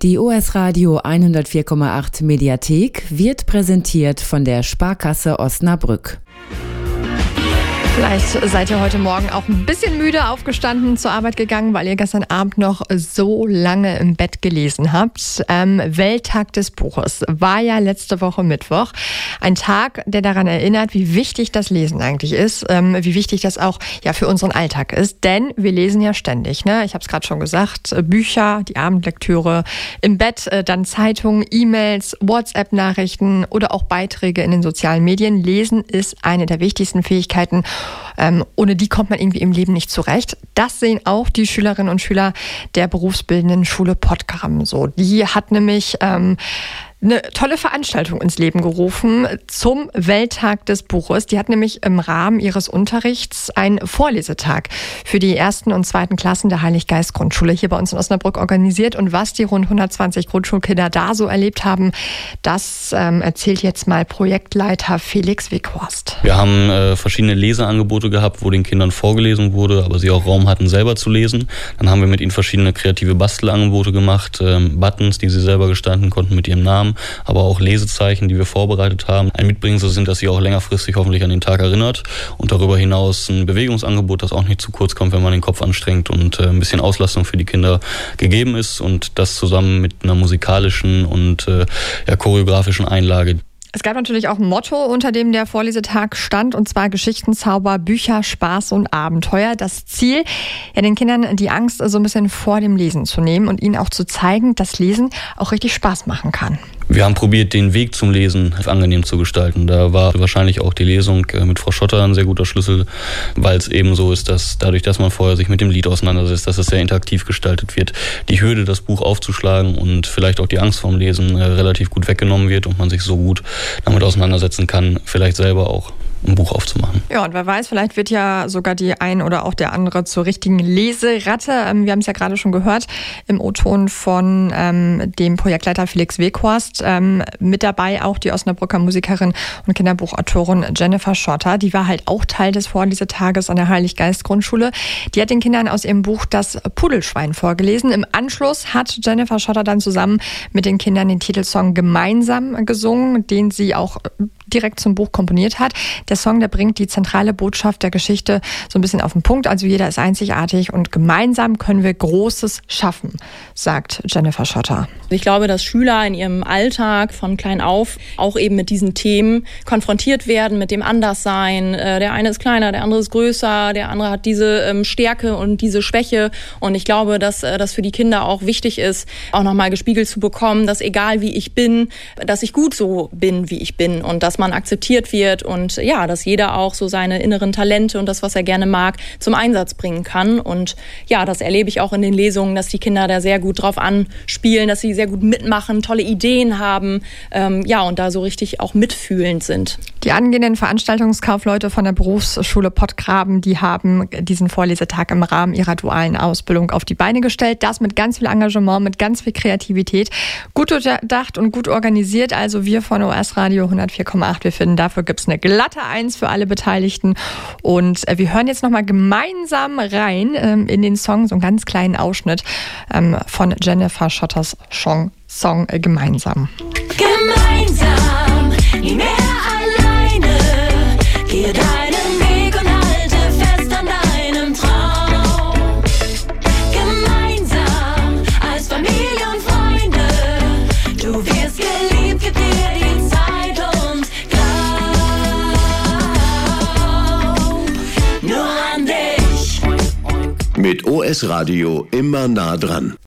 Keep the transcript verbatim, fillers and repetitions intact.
Die O S Radio hundertvier Komma acht Mediathek wird präsentiert von der Sparkasse Osnabrück. Vielleicht seid ihr heute Morgen auch ein bisschen müde aufgestanden, zur Arbeit gegangen, weil ihr gestern Abend noch so lange im Bett gelesen habt. Ähm, Welttag des Buches war ja letzte Woche Mittwoch. Ein Tag, der daran erinnert, wie wichtig das Lesen eigentlich ist, ähm, wie wichtig das auch ja für unseren Alltag ist. Denn wir lesen ja ständig, ne? Ich habe es gerade schon gesagt, Bücher, die Abendlektüre im Bett, äh, dann Zeitungen, E-Mails, WhatsApp-Nachrichten oder auch Beiträge in den sozialen Medien. Lesen ist eine der wichtigsten Fähigkeiten. Ähm, ohne die kommt man irgendwie im Leben nicht zurecht. Das sehen auch die Schülerinnen und Schüler der berufsbildenden Schule Pottgramm so. Die hat nämlich ähm, eine tolle Veranstaltung ins Leben gerufen zum Welttag des Buches. Die hat nämlich im Rahmen ihres Unterrichts einen Vorlesetag für die ersten und zweiten Klassen der Heiliggeist-Grundschule hier bei uns in Osnabrück organisiert. Und was die rund hundertzwanzig Grundschulkinder da so erlebt haben, das ähm, erzählt jetzt mal Projektleiter Felix Weghorst. Wir haben äh, verschiedene Leseangebote gehabt, wo den Kindern vorgelesen wurde, aber sie auch Raum hatten, selber zu lesen. Dann haben wir mit ihnen verschiedene kreative Bastelangebote gemacht, ähm, Buttons, die sie selber gestalten konnten mit ihrem Namen, aber auch Lesezeichen, die wir vorbereitet haben. Ein Mitbringsel sind, dass sie auch längerfristig hoffentlich an den Tag erinnert, und darüber hinaus ein Bewegungsangebot, das auch nicht zu kurz kommt, wenn man den Kopf anstrengt, und äh, ein bisschen Auslastung für die Kinder gegeben ist, und das zusammen mit einer musikalischen und äh, ja, choreografischen Einlage. Es gab natürlich auch ein Motto, unter dem der Vorlesetag stand, und zwar Geschichten, Zauber, Bücher, Spaß und Abenteuer. Das Ziel, ja, den Kindern die Angst so ein bisschen vor dem Lesen zu nehmen und ihnen auch zu zeigen, dass Lesen auch richtig Spaß machen kann. Wir haben probiert, den Weg zum Lesen angenehm zu gestalten. Da war wahrscheinlich auch die Lesung mit Frau Schotter ein sehr guter Schlüssel, weil es eben so ist, dass dadurch, dass man vorher sich mit dem Lied auseinandersetzt, dass es sehr interaktiv gestaltet wird, die Hürde, das Buch aufzuschlagen und vielleicht auch die Angst vorm Lesen relativ gut weggenommen wird und man sich so gut damit auseinandersetzen kann, vielleicht selber auch ein Buch aufzumachen. Ja, und wer weiß, vielleicht wird ja sogar die ein oder auch der andere zur richtigen Leseratte. Wir haben es ja gerade schon gehört im O-Ton von ähm, dem Projektleiter Felix Weghorst. Ähm, mit dabei auch die Osnabrücker Musikerin und Kinderbuchautorin Jennifer Schotter. Die war halt auch Teil des Vorlesetages an der Heiliggeist-Grundschule. Die hat den Kindern aus ihrem Buch Das Pudelschwein vorgelesen. Im Anschluss hat Jennifer Schotter dann zusammen mit den Kindern den Titelsong Gemeinsam gesungen, den sie auch direkt zum Buch komponiert hat. Der Song, der bringt die zentrale Botschaft der Geschichte so ein bisschen auf den Punkt. Also jeder ist einzigartig und gemeinsam können wir Großes schaffen, sagt Jennifer Schotter. Ich glaube, dass Schüler in ihrem Alltag von klein auf auch eben mit diesen Themen konfrontiert werden, mit dem Anderssein. Der eine ist kleiner, der andere ist größer, der andere hat diese Stärke und diese Schwäche. Und ich glaube, dass das für die Kinder auch wichtig ist, auch nochmal gespiegelt zu bekommen, dass egal wie ich bin, dass ich gut so bin, wie ich bin, und dass man akzeptiert wird und ja, dass jeder auch so seine inneren Talente und das, was er gerne mag, zum Einsatz bringen kann. Und ja, das erlebe ich auch in den Lesungen, dass die Kinder da sehr gut drauf anspielen, dass sie sehr gut mitmachen, tolle Ideen haben, ähm, ja, und da so richtig auch mitfühlend sind. Die angehenden Veranstaltungskaufleute von der Berufsschule Pottgraben, die haben diesen Vorlesetag im Rahmen ihrer dualen Ausbildung auf die Beine gestellt. Das mit ganz viel Engagement, mit ganz viel Kreativität. Gut durchdacht und gut organisiert. Also wir von O S Radio hundertvier Komma acht, wir finden, dafür gibt es eine glatte Eins für alle Beteiligten. Und äh, wir hören jetzt nochmal gemeinsam rein ähm, in den Song, so einen ganz kleinen Ausschnitt ähm, von Jennifer Schotters Song, Song äh, Gemeinsam. Gemeinsam, nie mehr alleine, gehe deinen Weg und halte fest an deinem Traum. Gemeinsam, als Familie und Freunde, du wirst geliebt, gib dir die Zeit und glaub nur an dich. Mit O S Radio immer nah dran.